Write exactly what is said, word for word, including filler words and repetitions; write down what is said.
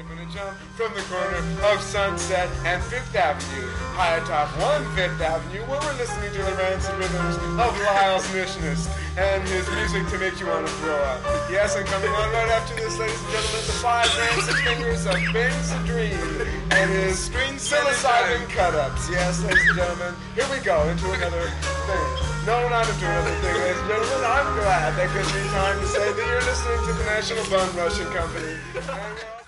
skip and a jump from the corner of Sunset and Fifth Avenue, high atop one Fifth Avenue, where we're listening to the rancid rhythms of Lyle's Missionist and his music to make you want to throw up. Yes, and coming on right after this, ladies and gentlemen, the five rancid fingers of Ben Sadrine and his screen psilocybin cut-ups. Yes, ladies and gentlemen, here we go into another thing. No, not into another thing, ladies and gentlemen. I'm glad that gives me time to say that you're listening to the National Bun Rushing Company. And, uh,